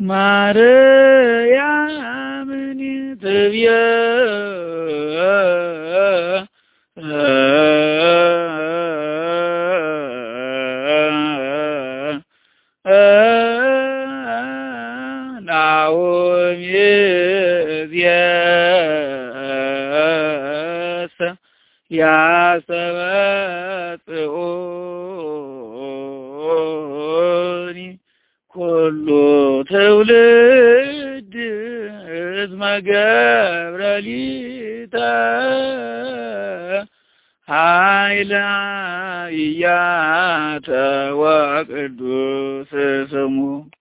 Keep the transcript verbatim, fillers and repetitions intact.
ማርያምን ትብየ ናሁም ይእዜሰ ያስተበጽኡኒ ኩሉ ትውልድ እስመ ገብረ ሊተ ኃይለ ኢያተ ወቅዱስ ስሙ